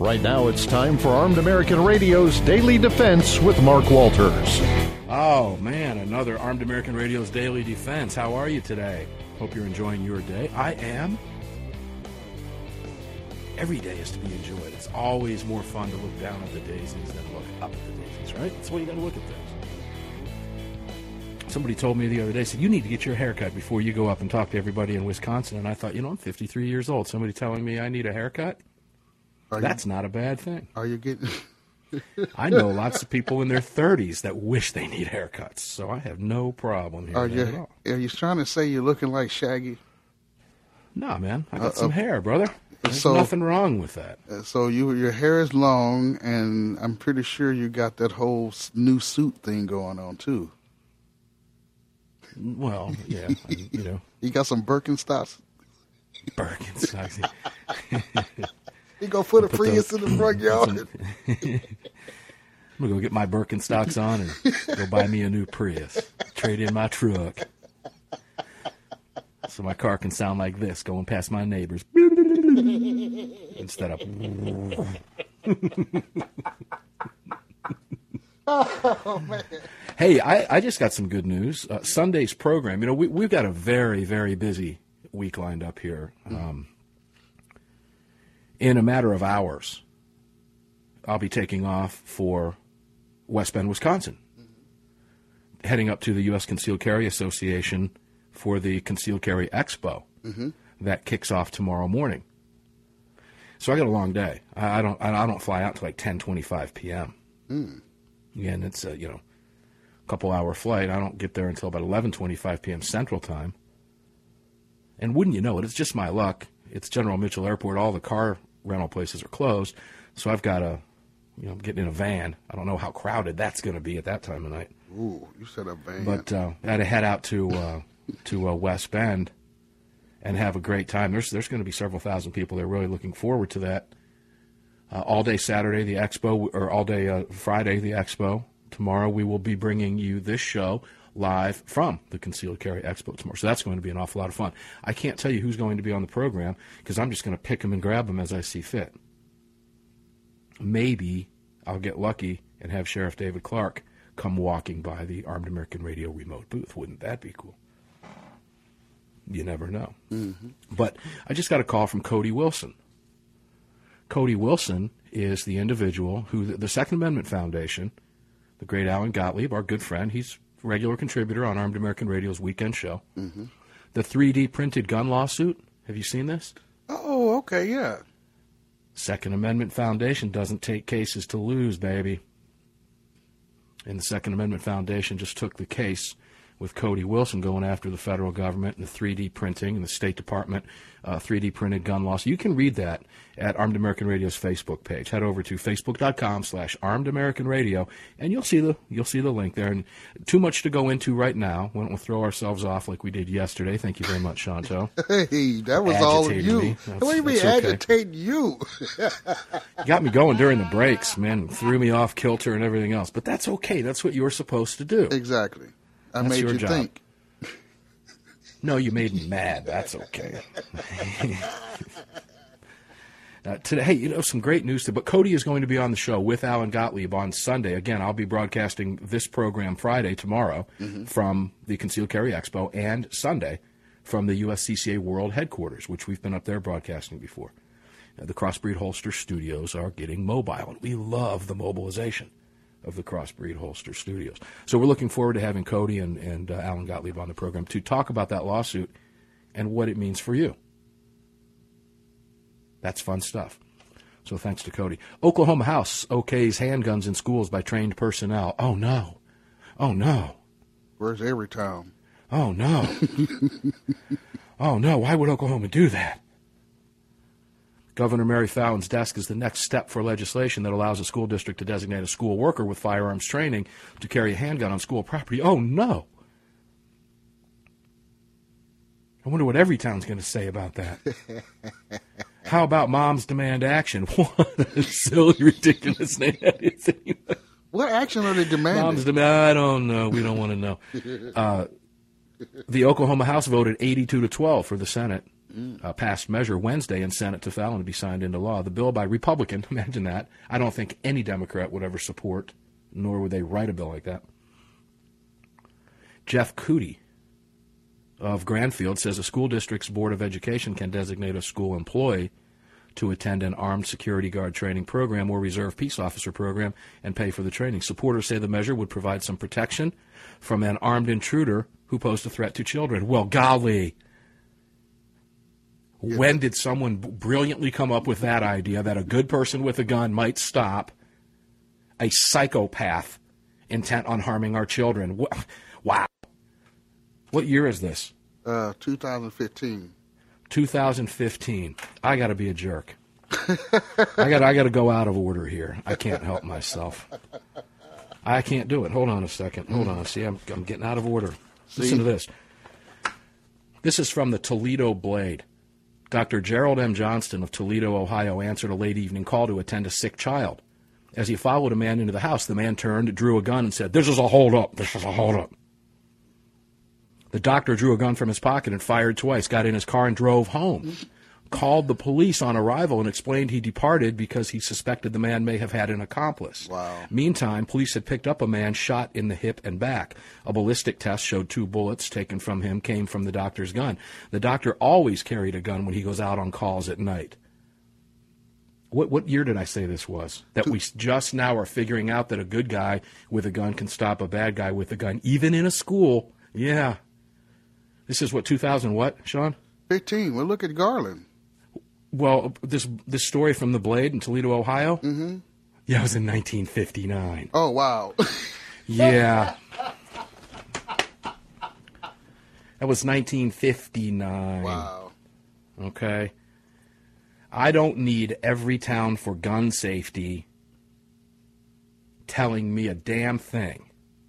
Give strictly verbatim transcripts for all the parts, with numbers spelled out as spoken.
Right now it's time for Armed American Radio's Daily Defense with Mark Walters. Oh, man, another Armed American Radio's Daily Defense. How are you today? Hope you're enjoying your day. I am. Every day is to be enjoyed. It's always more fun to look down at the daisies than look up at the daisies, right? That's the way you got to look at things. Somebody told me the other day, said, you need to get your hair cut before you go up and talk to everybody in Wisconsin. And I thought, you know, I'm fifty-three years old. Somebody telling me I need a haircut? Are That's you, not a bad thing. Are you getting... I know lots of people in their thirties that wish they need haircuts, so I have no problem here are you, at all. Are you trying to say you're looking like Shaggy? No, man. I got uh, some uh, hair, brother. There's so, nothing wrong with that. So you, your hair is long, and I'm pretty sure you got that whole new suit thing going on, too. Well, yeah, I, you know. You got some Birkenstocks? Birkenstocks. You go put a put Prius those, in the front yard. Some, I'm going to go get my Birkenstocks on and go buy me a new Prius. Trade in my truck. So my car can sound like this going past my neighbors. Instead of... Oh, man. Hey, I, I just got some good news. Uh, Sunday's program, you know, we, we've got a very, very busy week lined up here. Um, in a matter of hours, I'll be taking off for West Bend, Wisconsin, mm-hmm. heading up to the U S Concealed Carry Association for the Concealed Carry Expo mm-hmm. that kicks off tomorrow morning. So I got a long day. I, I don't I don't fly out till like ten twenty-five p.m. Mm. Again, it's a, you know, couple hour flight. I don't get there until about eleven twenty-five p.m. Central Time. And wouldn't you know it, it's just my luck. It's General Mitchell Airport. All the car rental places are closed. So I've got a, you know, I'm getting in a van. I don't know how crowded that's going to be at that time of night. Ooh, you said a van. But uh, I had to head out to uh, to uh, West Bend and have a great time. There's there's going to be several thousand people there. Really looking forward to that. Uh, all day Saturday, the expo, or all day uh, Friday, the expo. Tomorrow we will be bringing you this show live from the Concealed Carry Expo tomorrow. So that's going to be an awful lot of fun. I can't tell you who's going to be on the program because I'm just going to pick them and grab them as I see fit. Maybe I'll get lucky and have Sheriff David Clark come walking by the Armed American Radio remote booth. Wouldn't that be cool? You never know. Mm-hmm. But I just got a call from Cody Wilson. Cody Wilson is the individual who the Second Amendment Foundation, the great Alan Gottlieb, our good friend, he's a regular contributor on Armed American Radio's weekend show. Mm-hmm. The three D printed gun lawsuit, have you seen this? Oh, okay, yeah. Second Amendment Foundation doesn't take cases to lose, baby. And the Second Amendment Foundation just took the case with Cody Wilson going after the federal government and the three D printing and the State Department uh, three D printed gun laws. You can read that at Armed American Radio's Facebook page. Head over to facebook.com slash Armed American Radio, and you'll see the you'll see the link there. And too much to go into right now. We won't throw ourselves off like we did yesterday. Thank you very much, Shanto. Hey, that was all of you. What do you mean agitate okay. you? You got me going during the breaks, man. Threw me off kilter and everything else. But that's okay. That's what you're supposed to do. Exactly. I That's made your you job. think. No, you made me mad. That's okay. uh, today, hey, you know, some great news. Today, but Cody is going to be on the show with Alan Gottlieb on Sunday. Again, I'll be broadcasting this program Friday, tomorrow, mm-hmm. from the Concealed Carry Expo, and Sunday from the U S C C A World Headquarters, which we've been up there broadcasting before. Uh, the Crossbreed Holster Studios are getting mobile, and we love the mobilization of the Crossbreed Holster Studios. So we're looking forward to having Cody and, and uh, Alan Gottlieb on the program to talk about that lawsuit and what it means for you. That's fun stuff. So thanks to Cody. Oklahoma House okays handguns in schools by trained personnel. Oh, no. Oh, no. Where's Everytown? Oh, no. Oh, no. Why would Oklahoma do that? Governor Mary Fallon's desk is the next step for legislation that allows a school district to designate a school worker with firearms training to carry a handgun on school property. Oh, no. I wonder what Everytown's going to say about that. How about Moms Demand Action? What a silly, ridiculous name that is. What action are they demanding? Moms Demand, I don't know. We don't want to know. Uh, the Oklahoma House voted eighty-two to twelve for the Senate mm. uh, passed measure Wednesday in Senate to Fallon to be signed into law. The bill by Republican, imagine that. I don't think any Democrat would ever support, nor would they write a bill like that. Jeff Cootie of Granfield says a school district's Board of Education can designate a school employee to attend an armed security guard training program or reserve peace officer program and pay for the training. Supporters say the measure would provide some protection from an armed intruder who posed a threat to children. Well, golly. Yeah. When did someone brilliantly come up with that idea that a good person with a gun might stop a psychopath intent on harming our children? Wow. What year is this? Uh, two thousand fifteen. two thousand fifteen. I got to be a jerk. I got I got to go out of order here. I can't help myself. I can't do it. Hold on a second. Hold on. See, I'm I'm getting out of order. See? Listen to this. This is from the Toledo Blade. Doctor Gerald M. Johnston of Toledo, Ohio, answered a late evening call to attend a sick child. As he followed a man into the house, the man turned, drew a gun, and said, "This is a hold-up. This is a hold-up." The doctor drew a gun from his pocket and fired twice, got in his car and drove home, called the police on arrival and explained he departed because he suspected the man may have had an accomplice. Wow. Meantime, police had picked up a man shot in the hip and back. A ballistic test showed two bullets taken from him came from the doctor's gun. The doctor always carried a gun when he goes out on calls at night. What what year did I say this was? That we just now are figuring out that a good guy with a gun can stop a bad guy with a gun, even in a school. Yeah. This is what, two thousand what, Sean? fifteen. Well, look at Garland. Well, this this story from the Blade in Toledo, Ohio? Mm-hmm. Yeah, it was in nineteen fifty-nine. Oh, wow. Yeah. That was nineteen fifty-nine. Wow. Okay. I don't need every town for gun safety telling me a damn thing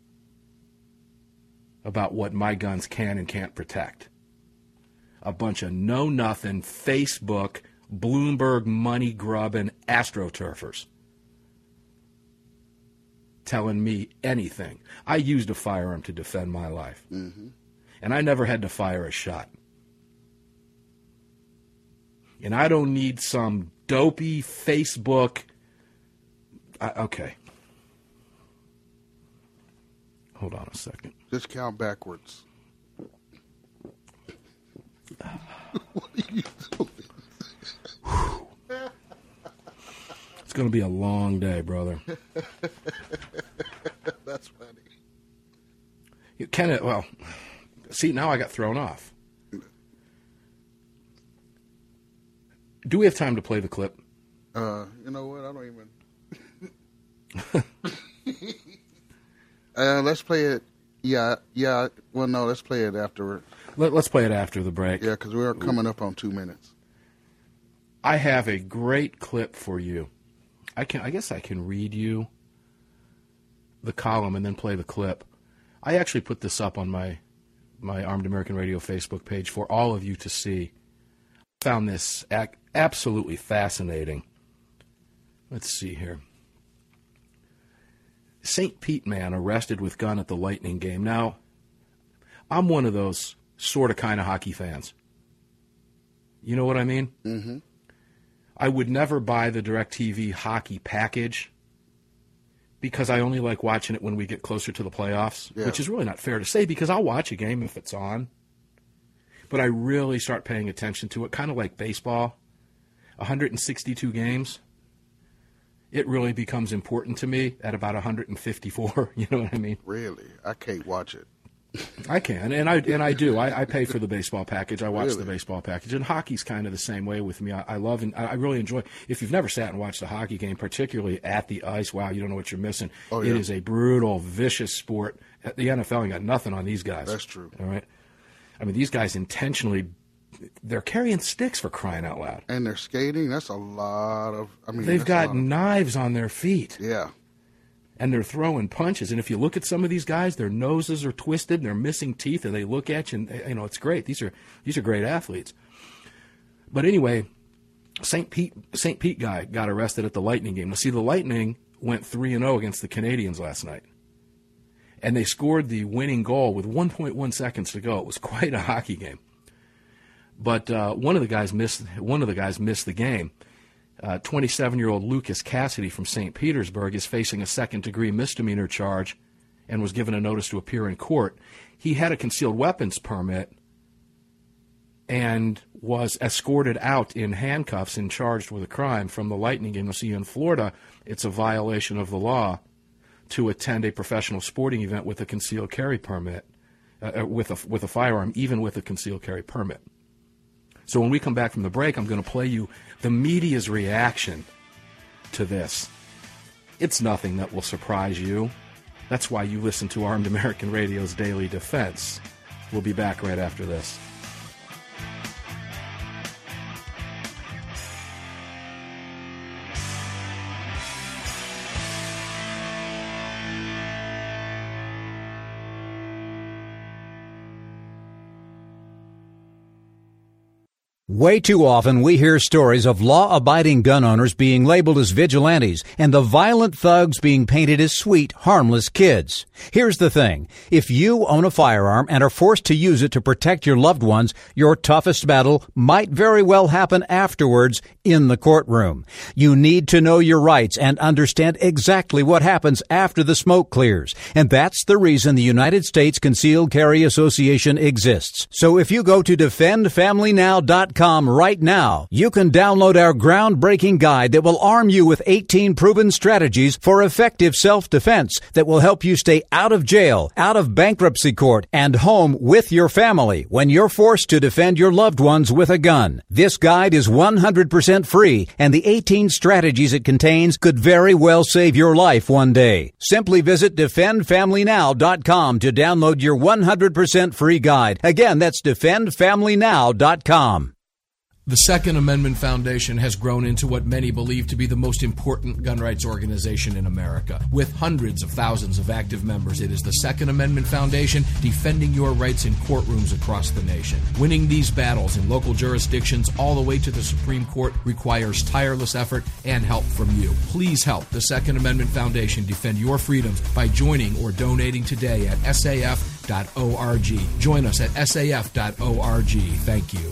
about what my guns can and can't protect. A bunch of know-nothing, Facebook, Bloomberg money-grubbing astroturfers telling me anything. I used a firearm to defend my life. Mm-hmm. And I never had to fire a shot. And I don't need some dopey Facebook... I, okay. Hold on a second. Just count backwards. What are you doing? It's going to be a long day, brother. That's funny. You can it, well, see, now I got thrown off. Do we have time to play the clip? Uh, you know what? I don't even. uh, let's play it. Yeah, yeah. Well, no, let's play it afterward. Let, let's play it after the break. Yeah, because we're coming up on two minutes. I have a great clip for you. I can. I guess I can read you the column and then play the clip. I actually put this up on my my Armed American Radio Facebook page for all of you to see. I found this ac- absolutely fascinating. Let's see here. Saint Pete man arrested with gun at the Lightning game. Now, I'm one of those sort of kind of hockey fans. You know what I mean? Mm-hmm. I would never buy the DirecTV hockey package because I only like watching it when we get closer to the playoffs, yeah. which is really not fair to say because I'll watch a game if it's on. But I really start paying attention to it, kind of like baseball. one hundred sixty-two games. It really becomes important to me at about one hundred fifty-four. You know what I mean? Really? I can't watch it. I can, and I and I do. I, I pay for the baseball package. I watch Really? the baseball package, and hockey's kind of the same way with me. I, I love and I really enjoy. If you've never sat and watched a hockey game, particularly at the ice, wow, you don't know what you're missing. Oh, yeah. It is a brutal, vicious sport. At the N F L ain't got nothing on these guys. That's true. All right. I mean, these guys intentionally, they're carrying sticks for crying out loud. And they're skating. That's a lot of. I mean, They've that's got a lot of, knives on their feet. yeah. And they're throwing punches. And if you look at some of these guys, their noses are twisted and they're missing teeth, and they look at you, and you know it's great. These are these are great athletes. But anyway, Saint Pete Saint Pete guy got arrested at the Lightning game. Now, see, the Lightning went three and zero against the Canadiens last night, and they scored the winning goal with one point one seconds to go. It was quite a hockey game. But uh, one of the guys missed one of the guys missed the game. Uh, twenty-seven-year-old Lucas Cassidy from Saint Petersburg is facing a second-degree misdemeanor charge and was given a notice to appear in court. He had a concealed weapons permit and was escorted out in handcuffs and charged with a crime from the Lightning game. See, in Florida, it's a violation of the law to attend a professional sporting event with a concealed carry permit, uh, with a with a firearm, even with a concealed carry permit. So when we come back from the break, I'm going to play you the media's reaction to this. It's nothing that will surprise you. That's why you listen to Armed American Radio's Daily Defense. We'll be back right after this. Way too often we hear stories of law-abiding gun owners being labeled as vigilantes and the violent thugs being painted as sweet, harmless kids. Here's the thing. If you own a firearm and are forced to use it to protect your loved ones, your toughest battle might very well happen afterwards in the courtroom. You need to know your rights and understand exactly what happens after the smoke clears. And that's the reason the United States Concealed Carry Association exists. So if you go to defend family now dot com right now, you can download our groundbreaking guide that will arm you with eighteen proven strategies for effective self-defense that will help you stay out of jail, out of bankruptcy court, and home with your family when you're forced to defend your loved ones with a gun. This guide is one hundred percent free, and the eighteen strategies it contains could very well save your life one day. Simply visit defend family now dot com to download your one hundred percent free guide. Again, that's defend family now dot com. The Second Amendment Foundation has grown into what many believe to be the most important gun rights organization in America. With hundreds of thousands of active members, it is the Second Amendment Foundation defending your rights in courtrooms across the nation. Winning these battles in local jurisdictions all the way to the Supreme Court requires tireless effort and help from you. Please help the Second Amendment Foundation defend your freedoms by joining or donating today at S A F dot org. Join us at S A F dot org. Thank you.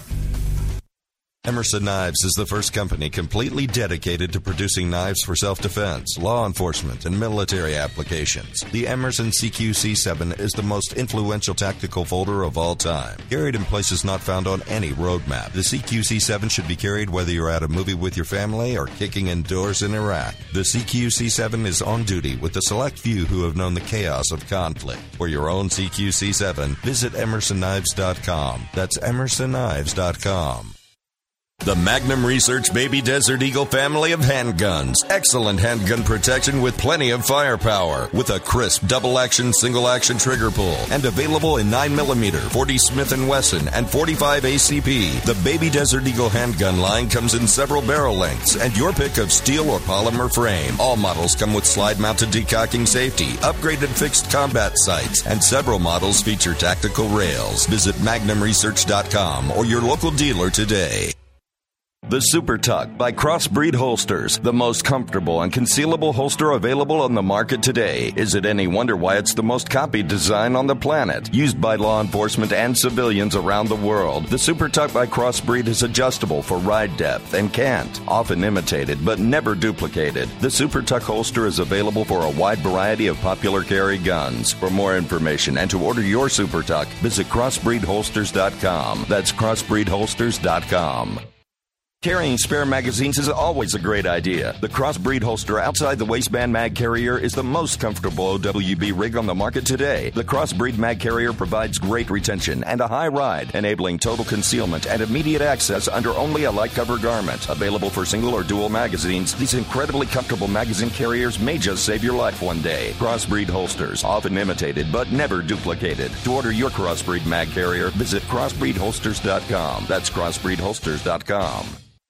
Emerson Knives is the first company completely dedicated to producing knives for self-defense, law enforcement, and military applications. The Emerson C Q C seven is the most influential tactical folder of all time, carried in places not found on any roadmap. The C Q C seven should be carried whether you're at a movie with your family or kicking indoors in Iraq. The C Q C seven is on duty with the select few who have known the chaos of conflict. For your own C Q C seven, visit emerson knives dot com. That's emerson knives dot com. The Magnum Research Baby Desert Eagle family of handguns. Excellent handgun protection with plenty of firepower. With a crisp double-action, single-action trigger pull. And available in nine millimeter, forty Smith and Wesson, and forty-five A C P. The Baby Desert Eagle handgun line comes in several barrel lengths and your pick of steel or polymer frame. All models come with slide-mounted decocking safety, upgraded fixed combat sights, and several models feature tactical rails. Visit magnum research dot com or your local dealer today. The Super Tuck by Crossbreed Holsters, the most comfortable and concealable holster available on the market today. Is it any wonder why it's the most copied design on the planet? Used by law enforcement and civilians around the world, the Super Tuck by Crossbreed is adjustable for ride depth and cant, often imitated but never duplicated. The Super Tuck holster is available for a wide variety of popular carry guns. For more information and to order your Super Tuck, visit crossbreed holsters dot com. That's crossbreed holsters dot com. Carrying spare magazines is always a great idea. The Crossbreed holster outside the waistband mag carrier is the most comfortable O W B rig on the market today. The Crossbreed mag carrier provides great retention and a high ride, enabling total concealment and immediate access under only a light cover garment. Available for single or dual magazines, these incredibly comfortable magazine carriers may just save your life one day. Crossbreed holsters, often imitated but never duplicated. To order your Crossbreed mag carrier, visit crossbreed holsters dot com. That's crossbreed holsters dot com.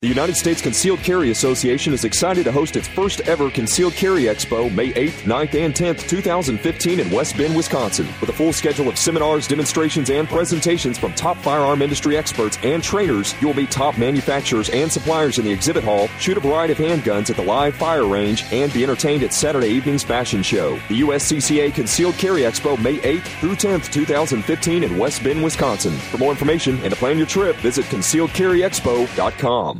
The United States Concealed Carry Association is excited to host its first ever Concealed Carry Expo May eighth, ninth, and tenth, twenty fifteen in West Bend, Wisconsin. With a full schedule of seminars, demonstrations, and presentations from top firearm industry experts and trainers, you will meet top manufacturers and suppliers in the exhibit hall, shoot a variety of handguns at the live fire range, and be entertained at Saturday evening's fashion show. The U S C C A Concealed Carry Expo May eighth through tenth, twenty fifteen in West Bend, Wisconsin. For more information and to plan your trip, visit concealed carry expo dot com.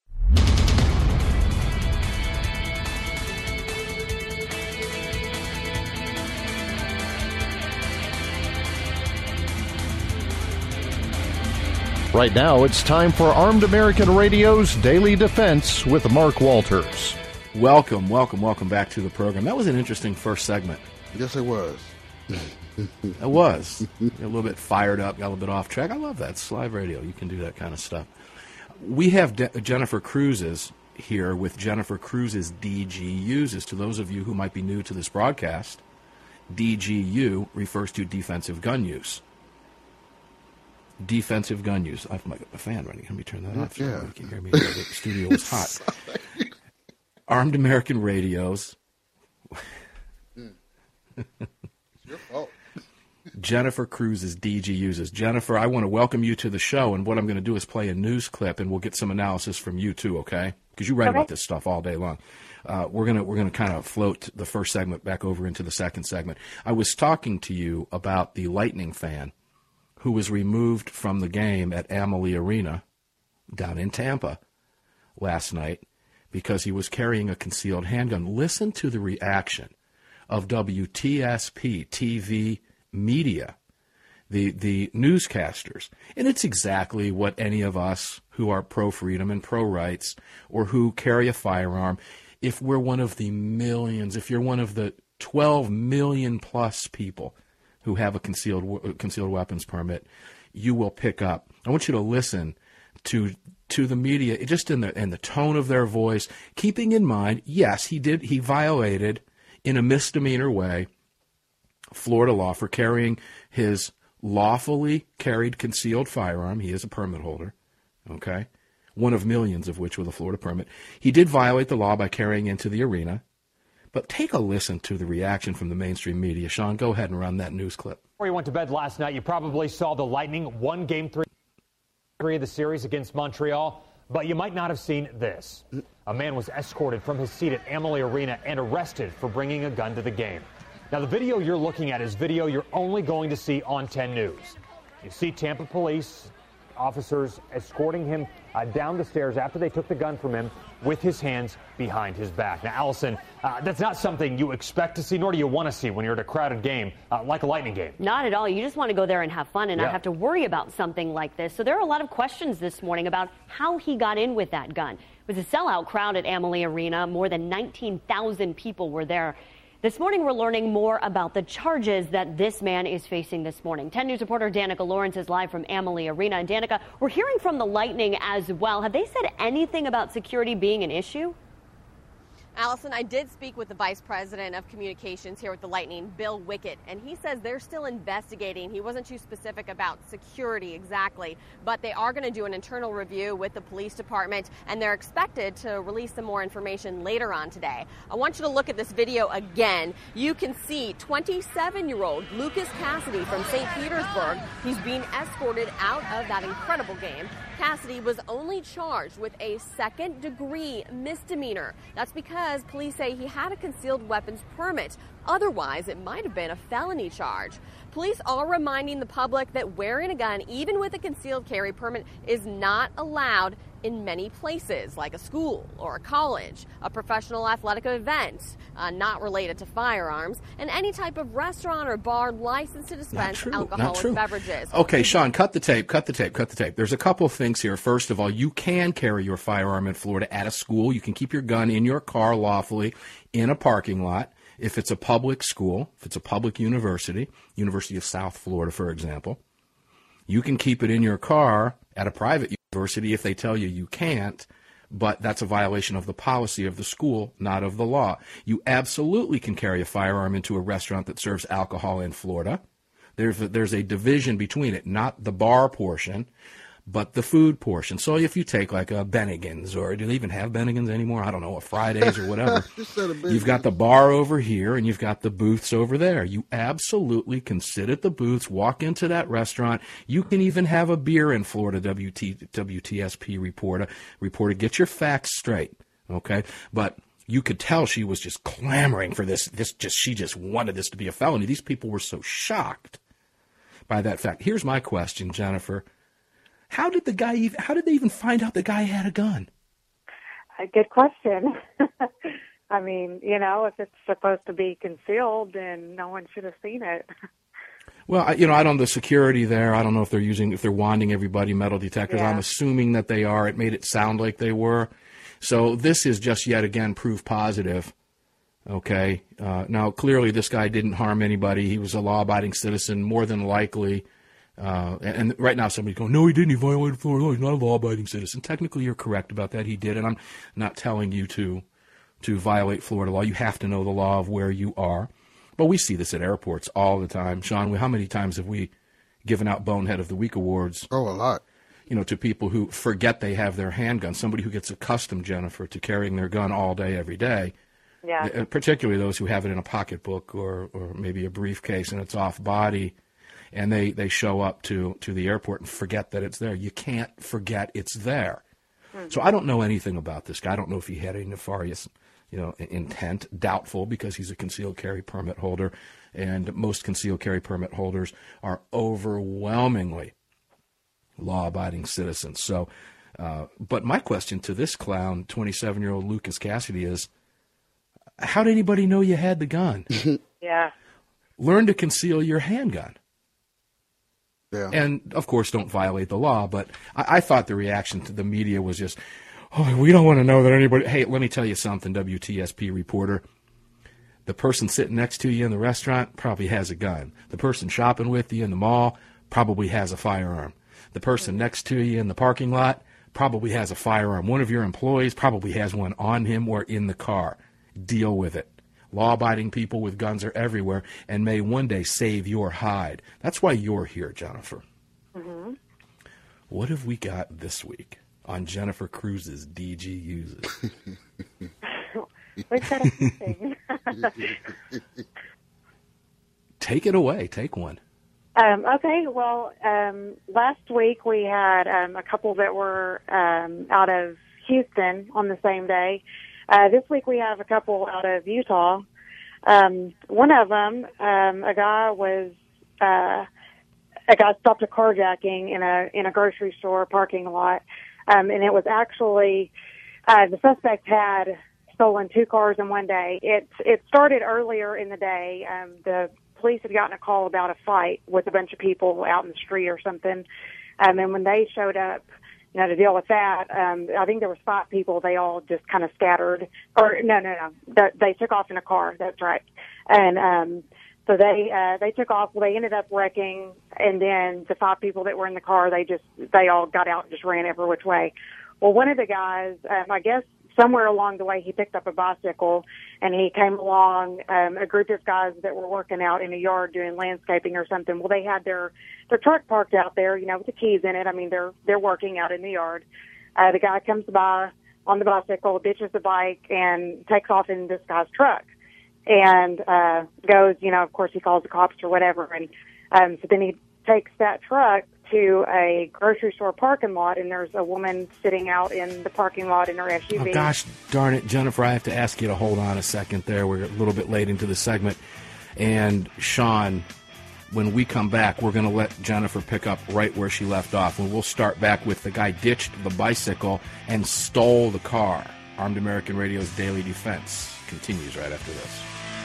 Right now, it's time for Armed American Radio's Daily Defense with Mark Walters. Welcome, welcome, welcome back to the program. That was an interesting first segment. Yes, it was. It was. A little bit fired up, got a little bit off track. I love that. It's live radio. You can do that kind of stuff. We have De- Jennifer Cruises here with Jennifer Cruises D G Uses. To those of you who might be new to this broadcast, D G U refers to defensive gun use. Defensive gun use. I have my a fan running. Let me turn that off. So yeah. You can hear me. The studio is hot. Armed American Radios. It's your fault. Jennifer Cruises D G Uses. Jennifer, I want to welcome you to the show, and what I'm going to do is play a news clip, and we'll get some analysis from you too, okay? Because you write okay. about this stuff all day long. Uh, we're gonna we're gonna kind of float the first segment back over into the second segment. I was talking to you about the Lightning fan who was removed from the game at Amalie Arena down in Tampa last night because he was carrying a concealed handgun. Listen to the reaction of W T S P T V media, the the newscasters. And it's exactly what any of us who are pro-freedom and pro-rights or who carry a firearm, if we're one of the millions, if you're one of the twelve million plus people who have a concealed concealed weapons permit, you will pick up. I want you to listen to to the media, just in the in the tone of their voice, keeping in mind, yes, he did he violated in a misdemeanor way Florida law for carrying his lawfully carried concealed firearm. He is a permit holder, okay, one of millions of which with a Florida permit. He did violate the law by carrying into the arena. But take a listen to the reaction from the mainstream media. Sean, go ahead and run that news clip. Before you went to bed last night, you probably saw the Lightning one game three, three of the series against Montreal, but you might not have seen this. A man was escorted from his seat at Amalie Arena and arrested for bringing a gun to the game. Now, the video you're looking at is video you're only going to see on ten News. You see Tampa police officers escorting him uh, down the stairs after they took the gun from him with his hands behind his back. Now, Allison, uh, that's not something you expect to see, nor do you want to see when you're at a crowded game uh, like a Lightning game. Not at all. You just want to go there and have fun and yeah. not have to worry about something like this. So there are a lot of questions this morning about how he got in with that gun. It was a sellout crowd at Amalie Arena. More than nineteen thousand people were there. This morning, we're learning more about the charges that this man is facing this morning. ten News reporter Danica Lawrence is live from Amalie Arena. And Danica, we're hearing from the Lightning as well. Have they said anything about security being an issue? Allison, I did speak with the Vice President of Communications here with the Lightning, Bill Wickett, and he says they're still investigating. He wasn't too specific about security exactly, but they are going to do an internal review with the police department, and they're expected to release some more information later on today. I want you to look at this video again. You can see twenty-seven-year-old Lucas Cassidy from Saint Petersburg. He's being escorted out of that incredible game. Cassidy was only charged with a second-degree misdemeanor. That's because police say he had a concealed weapons permit. Otherwise, it might have been a felony charge. Police are reminding the public that wearing a gun, even with a concealed carry permit, is not allowed in many places, like a school or a college, a professional athletic event, uh, not related to firearms, and any type of restaurant or bar licensed to dispense alcoholic beverages. Okay, Sean, cut the tape, cut the tape, cut the tape. There's a couple of things here. First of all, you can carry your firearm in Florida at a school. You can keep your gun in your car lawfully in a parking lot. If it's a public school, if it's a public university, University of South Florida, for example, you can keep it in your car at a private university if they tell you you can't, but that's a violation of the policy of the school, not of the law. You absolutely can carry a firearm into a restaurant that serves alcohol in Florida. There's a, there's a division between it, not the bar portion, but the food portion. So if you take like a Bennigan's, or do they even have Bennigan's anymore? I don't know, a Fridays or whatever. You've got the bar over here, and you've got the booths over there. You absolutely can sit at the booths, walk into that restaurant. You can even have a beer in Florida, W T, W T S P reporter. Reporter, get your facts straight, okay? But you could tell she was just clamoring for this. This just she just wanted this to be a felony. These people were so shocked by that fact. Here's my question, Jennifer. How did the guy even, how did they even find out the guy had a gun? A good question. I mean, you know, if it's supposed to be concealed, then no one should have seen it. Well, I, you know, I don't know the security there. I don't know if they're using, if they're wanding everybody metal detectors. Yeah. I'm assuming that they are. It made it sound like they were. So this is just yet again proof positive. Okay. Uh, now, clearly this guy didn't harm anybody. He was a law-abiding citizen, more than likely. Uh, and, and right now somebody's going, no, he didn't. He violated Florida law. He's not a law-abiding citizen. Technically, you're correct about that. He did. And I'm not telling you to to violate Florida law. You have to know the law of where you are. But we see this at airports all the time. Sean, how many times have we given out Bonehead of the Week awards? Oh, a lot. You know, to people who forget they have their handgun, somebody who gets accustomed, Jennifer, to carrying their gun all day, every day. Yeah. Particularly those who have it in a pocketbook or, or maybe a briefcase and it's off body, and they, they show up to, to the airport and forget that it's there. You can't forget it's there. Mm-hmm. So I don't know anything about this guy. I don't know if he had any nefarious, you know, intent. Doubtful, because he's a concealed carry permit holder, and most concealed carry permit holders are overwhelmingly law-abiding citizens. So, uh, but my question to this clown, twenty-seven-year-old Lucas Cassidy, is, how did anybody know you had the gun? Yeah. Learn to conceal your handgun. Yeah. And, of course, don't violate the law. But I, I thought the reaction to the media was just, oh, we don't want to know that anybody. Hey, let me tell you something, W T S P reporter. The person sitting next to you in the restaurant probably has a gun. The person shopping with you in the mall probably has a firearm. The person next to you in the parking lot probably has a firearm. One of your employees probably has one on him or in the car. Deal with it. Law-abiding people with guns are everywhere and may one day save your hide. That's why you're here, Jennifer. Mm-hmm. What have we got this week on Jennifer Cruz's D G Uses? We've got a few things. Take it away. Take one. Um, okay, well, um, last week we had um, a couple that were um, out of Houston on the same day. Uh, this week we have a couple out of Utah. Um, one of them, um, a guy was, uh, a guy stopped a carjacking in a in a grocery store parking lot, um, and it was actually uh, the suspect had stolen two cars in one day. It it started earlier in the day. Um, the police had gotten a call about a fight with a bunch of people out in the street or something. Um, and when they showed up, you know, to deal with that, um, I think there was five people. They all just kind of scattered. Or no, no, no. They, they took off in a car. That's right. And um, so they uh, they took off. Well, they ended up wrecking. And then the five people that were in the car, they just they all got out and just ran every which way. Well, one of the guys, um, I guess, somewhere along the way, he picked up a bicycle, and he came along, um, a group of guys that were working out in a yard doing landscaping or something. Well, they had their, their truck parked out there, you know, with the keys in it. I mean, they're, they're working out in the yard. Uh, the guy comes by on the bicycle, ditches the bike, and takes off in this guy's truck. And, uh, goes, you know, of course he calls the cops or whatever. And, um, so then he takes that truck to a grocery store parking lot, and there's a woman sitting out in the parking lot in her S U V. Oh, gosh darn it, Jennifer, I have to ask you to hold on a second there. We're a little bit late into the segment. And, Sean, when we come back, we're going to let Jennifer pick up right where she left off. And we'll start back with the guy ditched the bicycle and stole the car. Armed American Radio's Daily Defense continues right after this.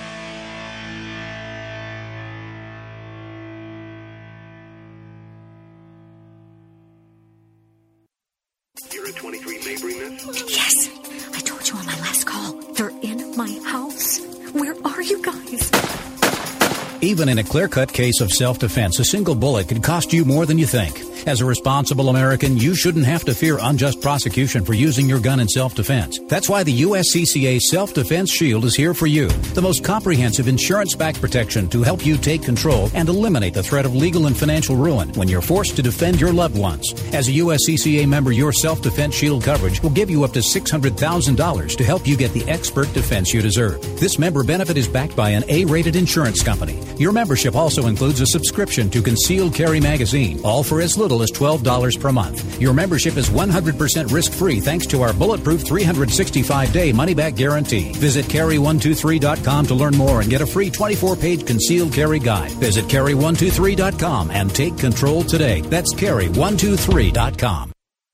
You're at twenty-three Mabry, miss? Yes. I told you on my last call. They're in my house. Where are you guys? Even in a clear-cut case of self-defense, a single bullet could cost you more than you think. As a responsible American, you shouldn't have to fear unjust prosecution for using your gun in self-defense. That's why the U S C C A Self-Defense Shield is here for you. The most comprehensive insurance-backed protection to help you take control and eliminate the threat of legal and financial ruin when you're forced to defend your loved ones. As a U S C C A member, your Self-Defense Shield coverage will give you up to six hundred thousand dollars to help you get the expert defense you deserve. This member benefit is backed by an A-rated insurance company. Your membership also includes a subscription to Concealed Carry Magazine, all for as little as twelve dollars per month. Your membership is one hundred percent risk-free thanks to our bulletproof three hundred sixty-five day money-back guarantee. Visit carry one two three dot com to learn more and get a free twenty-four page concealed carry guide. Visit carry one two three dot com and take control today. That's carry one two three dot com.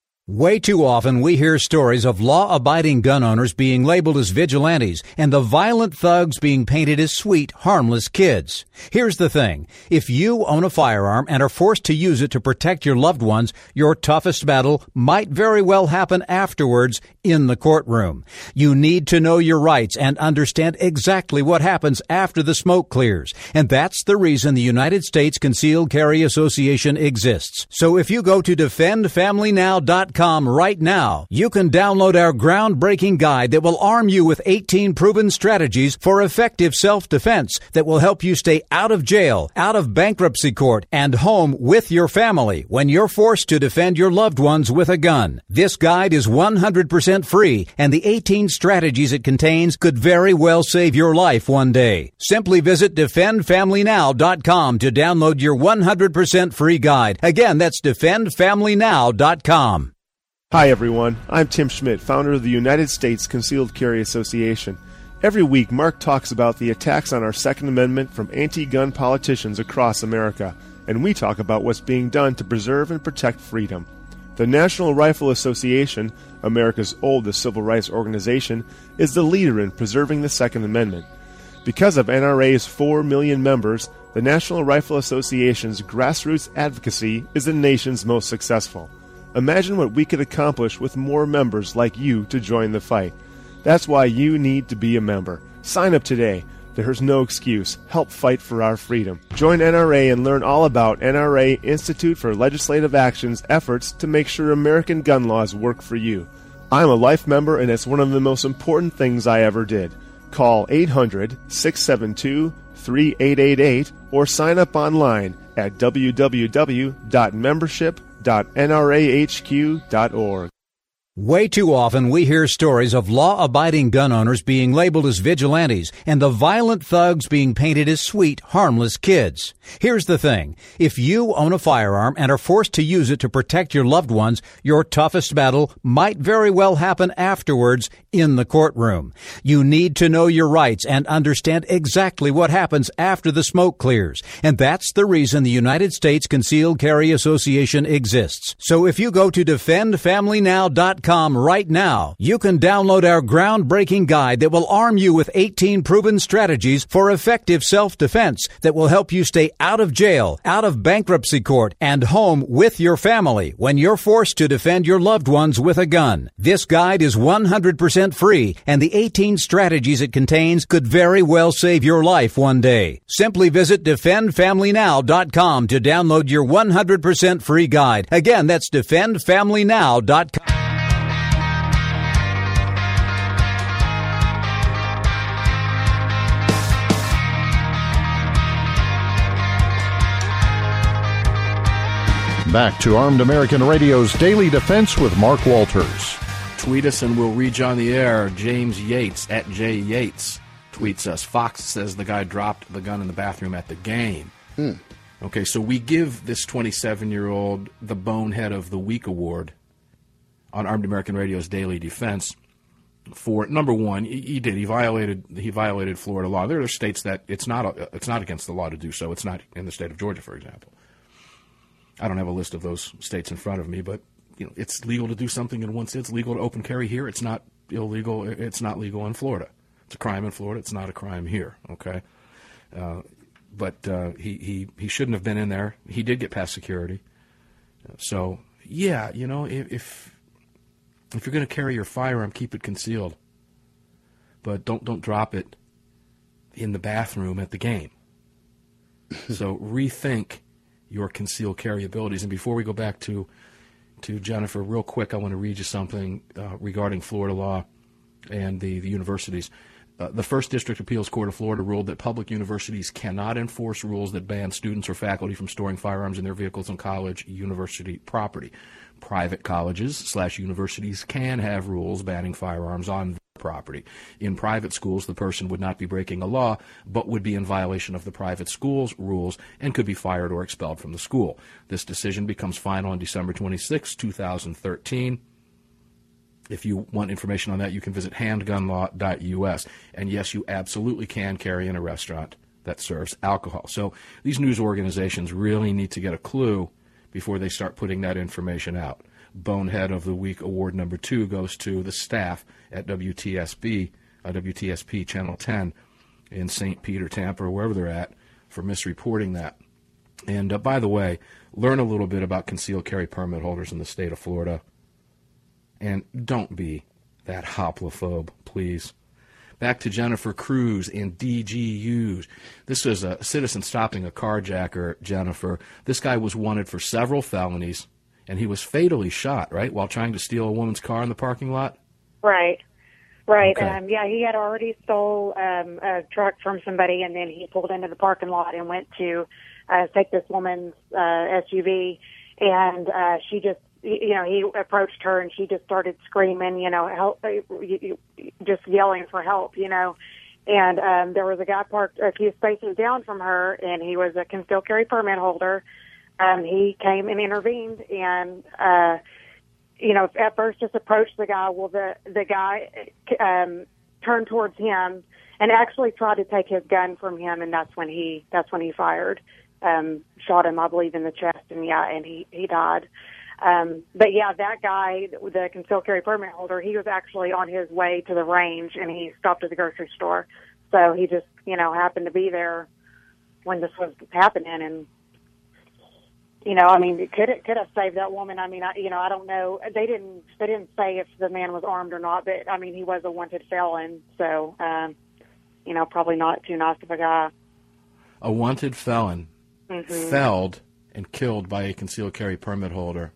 Way too often we hear stories of law-abiding gun owners being labeled as vigilantes and the violent thugs being painted as sweet, harmless kids. Here's the thing. If you own a firearm and are forced to use it to protect your loved ones, your toughest battle might very well happen afterwards in the courtroom. You need to know your rights and understand exactly what happens after the smoke clears. And that's the reason the United States Concealed Carry Association exists. So if you go to defend family now dot com right now, you can download our groundbreaking guide that will arm you with eighteen proven strategies for effective self-defense that will help you stay out of jail, out of bankruptcy court, and home with your family when you're forced to defend your loved ones with a gun. This guide is one hundred percent free, and the eighteen strategies it contains could very well save your life one day. Simply visit defend family now dot com to download your one hundred percent free guide. Again, that's defend family now dot com. Hi everyone, I'm Tim Schmidt, founder of the United States Concealed Carry Association. Every week, Mark talks about the attacks on our Second Amendment from anti-gun politicians across America, and we talk about what's being done to preserve and protect freedom. The National Rifle Association, America's oldest civil rights organization, is the leader in preserving the Second Amendment. Because of N R A's four million members, the National Rifle Association's grassroots advocacy is the nation's most successful. Imagine what we could accomplish with more members like you to join the fight. That's why you need to be a member. Sign up today. There's no excuse. Help fight for our freedom. Join N R A and learn all about N R A Institute for Legislative Action's efforts to make sure American gun laws work for you. I'm a life member, and it's one of the most important things I ever did. Call eight hundred, six seven two, three eight eight eight or sign up online at w w w dot membership dot n r a h q dot org. Way too often we hear stories of law-abiding gun owners being labeled as vigilantes and the violent thugs being painted as sweet, harmless kids. Here's the thing. If you own a firearm and are forced to use it to protect your loved ones, your toughest battle might very well happen afterwards in the courtroom. You need to know your rights and understand exactly what happens after the smoke clears. And that's the reason the United States Concealed Carry Association exists. So if you go to defend family now dot com right now, you can download our groundbreaking guide that will arm you with eighteen proven strategies for effective self-defense that will help you stay out of jail, out of bankruptcy court, and home with your family when you're forced to defend your loved ones with a gun. This guide is one hundred percent free, and the eighteen strategies it contains could very well save your life one day. Simply visit defend family now dot com to download your one hundred percent free guide. Again, that's defend family now dot com. Back to Armed American Radio's Daily Defense with Mark Walters. Tweet us and we'll read you on the air. James Yates, at J Yates, tweets us. Fox says the guy dropped the gun in the bathroom at the game. Hmm. Okay, so we give this twenty-seven-year-old the Bonehead of the Week award on Armed American Radio's Daily Defense for, number one, he, he did. He violated he violated Florida law. There are states that it's not it's not against the law to do so. It's not in the state of Georgia, for example. I don't have a list of those states in front of me, but you know, it's legal to do something in one state. It's legal to open carry here. It's not illegal. It's not legal in Florida. It's a crime in Florida. It's not a crime here. Okay, uh, but uh, he he he shouldn't have been in there. He did get past security. So yeah, you know, if if, if you're going to carry your firearm, keep it concealed, but don't don't drop it in the bathroom at the game. So rethink your concealed carry abilities. And before we go back to to Jennifer, real quick, I want to read you something uh, regarding Florida law and the, the universities. Uh, the First District Appeals Court of Florida ruled that public universities cannot enforce rules that ban students or faculty from storing firearms in their vehicles on college university property. Private colleges slash universities can have rules banning firearms on their property. In private schools, the person would not be breaking a law, but would be in violation of the private school's rules and could be fired or expelled from the school. This decision becomes final on December twenty-sixth, two thousand thirteen. If you want information on that, you can visit handgun law dot U S. And yes, you absolutely can carry in a restaurant that serves alcohol. So these news organizations really need to get a clue before they start putting that information out. Bonehead of the Week Award number two goes to the staff at W T S B, uh, W T S P Channel ten in Saint Peter, Tampa, or wherever they're at, for misreporting that. And uh, by the way, learn a little bit about concealed carry permit holders in the state of Florida. And don't be that hoplophobe, please. Back to Jennifer Cruz in D G Us. This is a citizen stopping a carjacker, Jennifer. This guy was wanted for several felonies, and he was fatally shot, right, while trying to steal a woman's car in the parking lot? Right. Right. Okay. Um, yeah, he had already stole um, a truck from somebody, and then he pulled into the parking lot and went to uh, take this woman's uh, S U V, and uh, she just, you know, he approached her and she just started screaming, you know, help, just yelling for help, you know. And um, there was a guy parked a few spaces down from her, and he was a concealed carry permit holder. Um, he came and intervened, and uh, you know, at first just approached the guy. Well, the the guy um, turned towards him and actually tried to take his gun from him, and that's when he that's when he fired, um, shot him, I believe, in the chest, and yeah, and he he died. Um, but yeah, that guy, the concealed carry permit holder, he was actually on his way to the range, and he stopped at the grocery store. So he just, you know, happened to be there when this was happening, and you know, I mean, it could it could have saved that woman. I mean, I, you know, I don't know. They didn't they didn't say if the man was armed or not, but I mean, he was a wanted felon, so um, you know, probably not too nice of a guy. A wanted felon, mm-hmm. felled and killed by a concealed carry permit holder.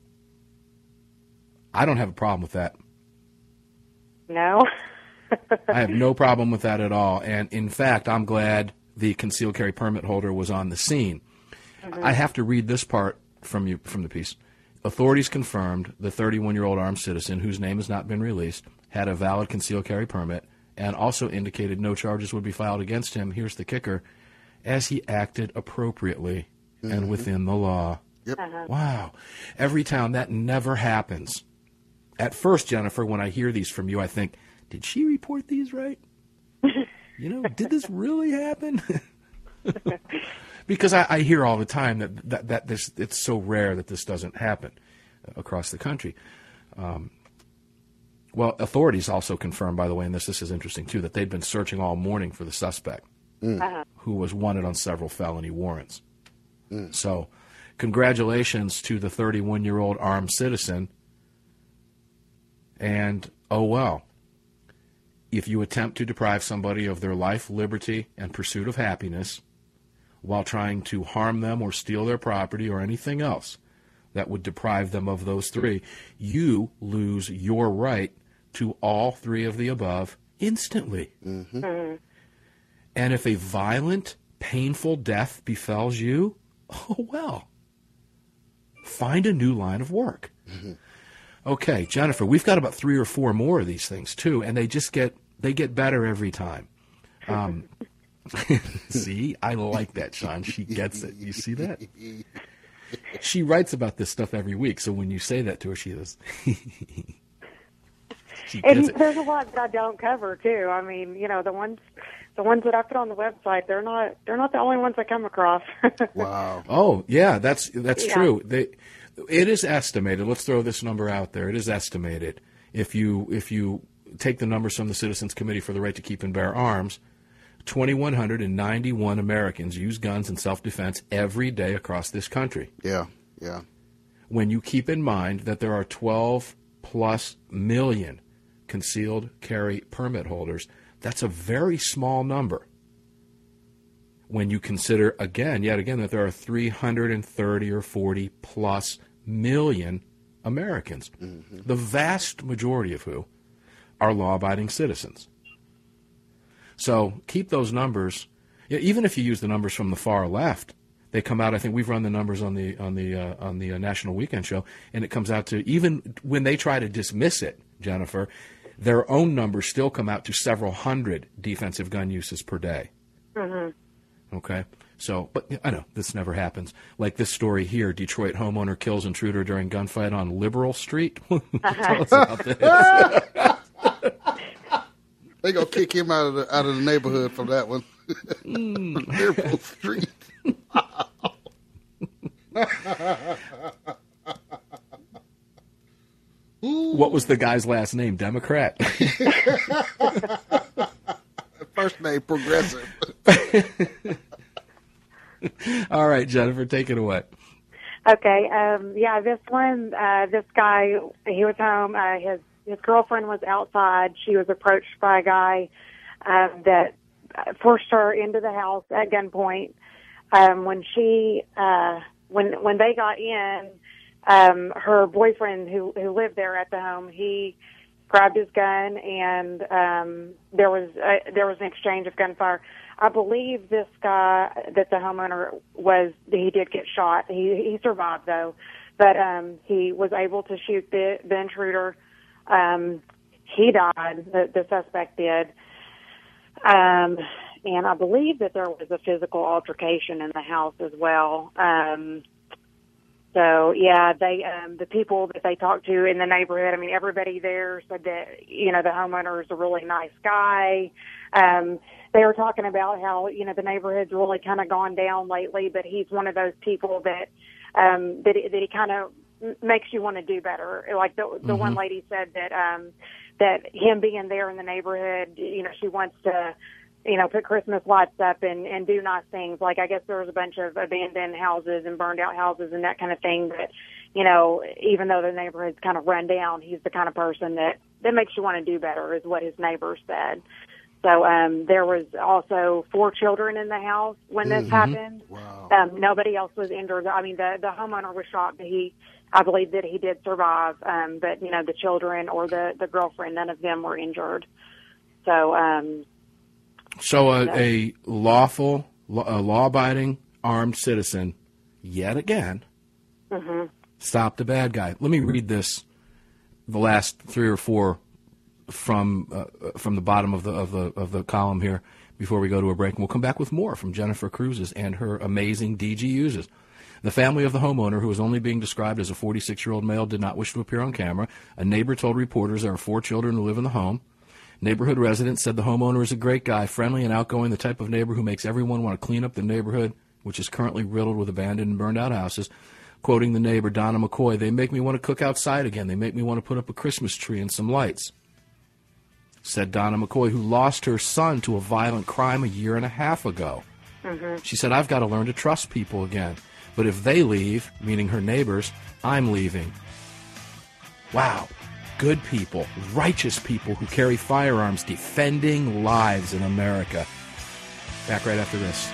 I don't have a problem with that. No. I have no problem with that at all. And, in fact, I'm glad the concealed carry permit holder was on the scene. Mm-hmm. I have to read this part from you from the piece. Authorities confirmed the thirty-one-year-old armed citizen, whose name has not been released, had a valid concealed carry permit, and also indicated no charges would be filed against him. Here's the kicker: as he acted appropriately mm-hmm. and within the law. Yep. Uh-huh. Wow. Every town, that never happens. At first, Jennifer, when I hear these from you, I think, did she report these right? You know, did this really happen? Because I, I hear all the time that, that, that this, it's so rare that this doesn't happen across the country. Um, well, authorities also confirmed, by the way, and this, this is interesting too, that they'd been searching all morning for the suspect, mm. uh-huh. who was wanted on several felony warrants. Mm. So congratulations to the thirty-one-year-old armed citizen. And, oh well, if you attempt to deprive somebody of their life, liberty, and pursuit of happiness while trying to harm them or steal their property or anything else that would deprive them of those three, you lose your right to all three of the above instantly. Mm-hmm. Mm-hmm. And if a violent, painful death befalls you, oh well, find a new line of work. Mm-hmm. Okay, Jennifer, we've got about three or four more of these things too, and they just get they get better every time. Um, see, I like that, Sean. She gets it. You see that? She writes about this stuff every week, so when you say that to her, she does. She and gets it. there's a lot that I don't cover too. I mean, you know, the ones the ones that I put on the website, they're not they're not the only ones I come across. Wow. Oh, yeah, that's that's Yeah. true. They It is estimated. Let's throw this number out there. It is estimated. If you if you take the numbers from the Citizens Committee for the Right to Keep and Bear Arms, two thousand one hundred ninety-one Americans use guns in self-defense every day across this country. Yeah, yeah. When you keep in mind that there are twelve plus million concealed carry permit holders, that's a very small number. when you consider, again, yet again, that there are three hundred thirty or forty plus million Americans, mm-hmm. the vast majority of who are law-abiding citizens. So keep those numbers. Even if you use the numbers from the far left, they come out. I think we've run the numbers on the on the uh, on the uh, National Weekend Show, and it comes out to, even when they try to dismiss it, Jennifer, their own numbers still come out to several hundred defensive gun uses per day. Mm-hmm. Okay. So, but I know this never happens. Like this story here: Detroit homeowner kills intruder during gunfight on Liberal Street. Tell us about this. They gonna kick him out of the out of the neighborhood from that one. Mm. Liberal Street. What was the guy's last name? Democrat. First name Progressive. All right, Jennifer, take it away. Okay. Um, yeah, this one, uh, this guy, he was home. Uh, his his girlfriend was outside. She was approached by a guy um, that forced her into the house at gunpoint. Um, when she, uh, when when they got in, um, her boyfriend who who lived there at the home, he grabbed his gun, and um, there was a, there was an exchange of gunfire. I believe this guy that the homeowner was, he did get shot. He he survived though, but um, he was able to shoot the, the intruder. Um, he died. The, the suspect did. Um, and I believe that there was a physical altercation in the house as well. Um, so yeah, they, um, the people that they talked to in the neighborhood, I mean, everybody there said that, you know, the homeowner is a really nice guy. Um, they were talking about how, you know, the neighborhood's really kind of gone down lately, but he's one of those people that, um, that, that he kind of makes you want to do better. Like the, the mm-hmm. one lady said that, um, that him being there in the neighborhood, you know, she wants to, you know, put Christmas lights up and, and do nice things. Like, I guess there was a bunch of abandoned houses and burned out houses and that kind of thing. But, you know, even though the neighborhood's kind of run down, he's the kind of person that, that makes you want to do better, is what his neighbors said. So, um, there was also four children in the house when this mm-hmm. happened. Wow. Um, nobody else was injured. I mean, the, the homeowner was shot, but he, I believe that he did survive. Um, but, you know, the children or the, the girlfriend, none of them were injured. So, um, So a, a lawful, a law-abiding armed citizen, yet again, mm-hmm. stopped a bad guy. Let me read this, the last three or four from uh, from the bottom of the of the of the column here before we go to a break, and we'll come back with more from Jennifer Cruzes and her amazing D G Uses. The family of the homeowner, who was only being described as a forty-six-year-old male, did not wish to appear on camera. A neighbor told reporters there are four children who live in the home. Neighborhood residents said the homeowner is a great guy, friendly and outgoing, the type of neighbor who makes everyone want to clean up the neighborhood, which is currently riddled with abandoned and burned out houses. Quoting the neighbor, Donna McCoy, they make me want to cook outside again. They make me want to put up a Christmas tree and some lights. Said Donna McCoy, who lost her son to a violent crime a year and a half ago. Mm-hmm. She said, I've got to learn to trust people again. But if they leave, meaning her neighbors, I'm leaving. Wow. Good people, righteous people who carry firearms defending lives in America. Back right after this.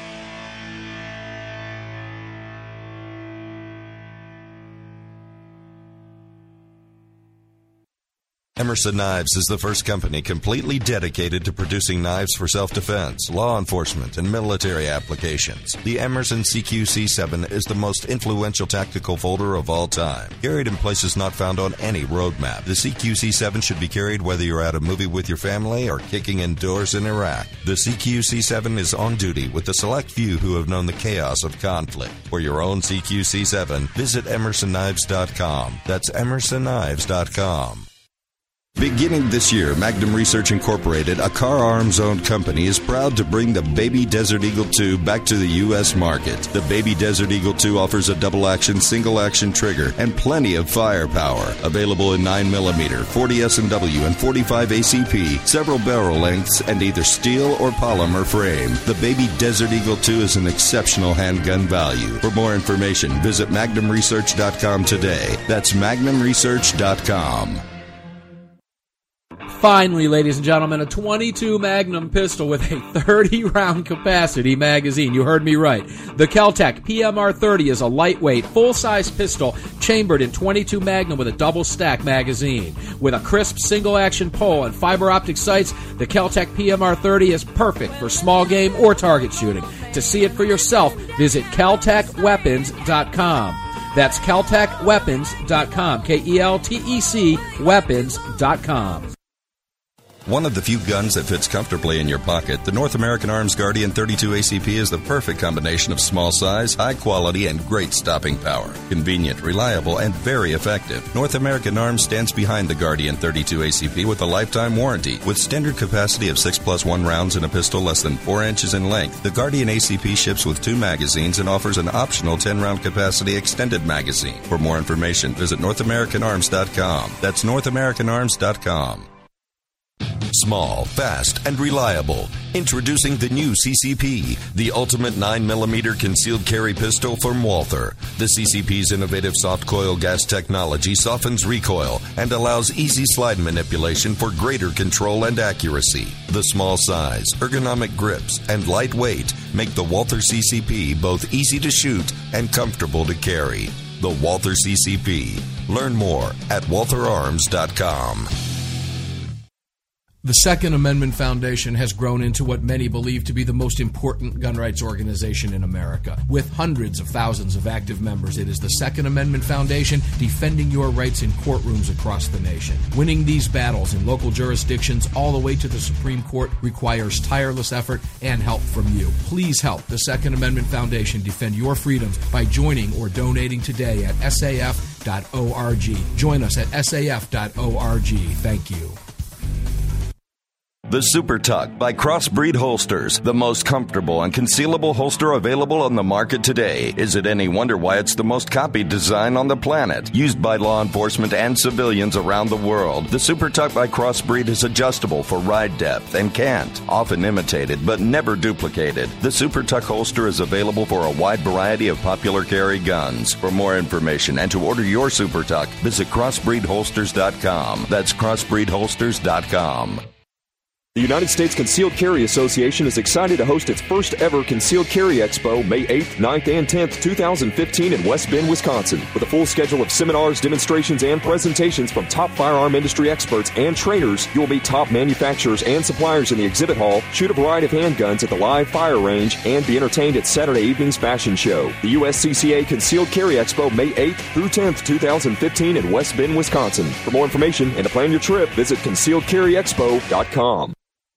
Emerson Knives is the first company completely dedicated to producing knives for self-defense, law enforcement, and military applications. The Emerson C Q C seven is the most influential tactical folder of all time. Carried in places not found on any roadmap, the C Q C seven should be carried whether you're at a movie with your family or kicking indoors in Iraq. The C Q C seven is on duty with the select few who have known the chaos of conflict. For your own C Q C seven, visit emerson knives dot com. That's emerson knives dot com. Beginning this year, Magnum Research Incorporated, a Car Arms-owned company, is proud to bring the Baby Desert Eagle two back to the U S market. The Baby Desert Eagle two offers a double-action, single-action trigger and plenty of firepower. Available in nine millimeter, forty S and W, and forty-five A C P, several barrel lengths, and either steel or polymer frame. The Baby Desert Eagle two is an exceptional handgun value. For more information, visit magnum research dot com today. That's magnum research dot com. Finally, ladies and gentlemen, a twenty-two Magnum pistol with a thirty round capacity magazine. You heard me right. The Kel-Tec P M R thirty is a lightweight, full-size pistol chambered in twenty-two Magnum with a double-stack magazine. With a crisp single-action pull and fiber optic sights, the Kel-Tec P M R thirty is perfect for small game or target shooting. To see it for yourself, visit Kel Tec Weapons dot com. That's Kel Tec Weapons dot com. K E L T E C Weapons dot com. One of the few guns that fits comfortably in your pocket, the North American Arms Guardian thirty-two A C P is the perfect combination of small size, high quality, and great stopping power. Convenient, reliable, and very effective. North American Arms stands behind the Guardian thirty-two A C P with a lifetime warranty. With standard capacity of six plus one rounds in a pistol less than four inches in length, the Guardian A C P ships with two magazines and offers an optional ten round capacity extended magazine. For more information, visit North American Arms dot com. That's North American Arms dot com. Small, fast, and reliable. Introducing the new C C P, the ultimate nine millimeter concealed carry pistol from Walther. The C C P's innovative soft coil gas technology softens recoil and allows easy slide manipulation for greater control and accuracy. The small size, ergonomic grips, and light weight make the Walther C C P both easy to shoot and comfortable to carry. The Walther C C P. Learn more at Walther Arms dot com. The Second Amendment Foundation has grown into what many believe to be the most important gun rights organization in America. With hundreds of thousands of active members, it is the Second Amendment Foundation defending your rights in courtrooms across the nation. Winning these battles in local jurisdictions all the way to the Supreme Court requires tireless effort and help from you. Please help the Second Amendment Foundation defend your freedoms by joining or donating today at S A F dot org. Join us at S A F dot org. Thank you. The Super Tuck by Crossbreed Holsters, the most comfortable and concealable holster available on the market today. Is it any wonder why it's the most copied design on the planet? Used by law enforcement and civilians around the world, the Super Tuck by Crossbreed is adjustable for ride depth and cant, often imitated but never duplicated. The Super Tuck holster is available for a wide variety of popular carry guns. For more information and to order your Super Tuck, visit Crossbreed Holsters dot com. That's Crossbreed Holsters dot com. The United States Concealed Carry Association is excited to host its first ever Concealed Carry Expo May eighth, ninth, and tenth, twenty fifteen in West Bend, Wisconsin. With a full schedule of seminars, demonstrations, and presentations from top firearm industry experts and trainers, you will meet top manufacturers and suppliers in the exhibit hall, shoot a variety of handguns at the live fire range, and be entertained at Saturday evening's fashion show. The U S C C A Concealed Carry Expo May eighth through tenth, twenty fifteen in West Bend, Wisconsin. For more information and to plan your trip, visit concealed carry expo dot com.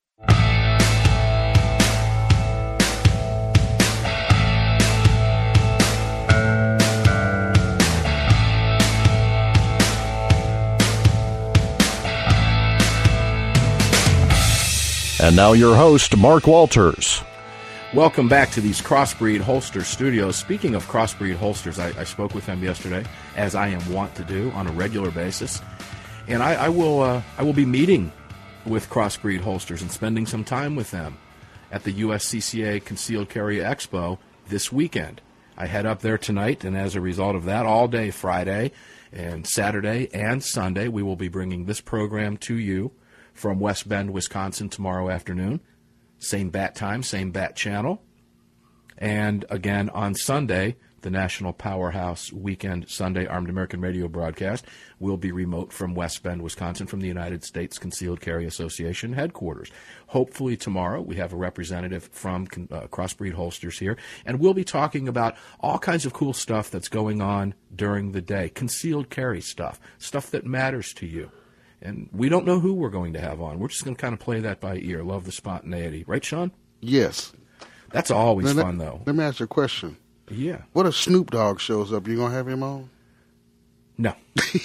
And now your host, Mark Walters. Welcome back to these Crossbreed Holster Studios. Speaking of Crossbreed Holsters, I, I spoke with them yesterday, as I am wont to do on a regular basis. And I, I will uh, I will be meeting with Crossbreed Holsters and spending some time with them at the U S C C A Concealed Carry Expo this weekend. I head up there tonight, and as a result of that, all day Friday and Saturday and Sunday, we will be bringing this program to you from West Bend, Wisconsin tomorrow afternoon. Same bat time, same bat channel. And again on Sunday, the National Powerhouse Weekend Sunday Armed American Radio broadcast will be remote from West Bend, Wisconsin, from the United States Concealed Carry Association headquarters. Hopefully tomorrow we have a representative from uh, Crossbreed Holsters here, and we'll be talking about all kinds of cool stuff that's going on during the day, concealed carry stuff, stuff that matters to you. And we don't know who we're going to have on. We're just going to kind of play that by ear. Love the spontaneity. Right, Sean? Yes. That's always now, fun, let, though. Let me ask you a question. Yeah. What if Snoop Dogg shows up? You going to have him on? No.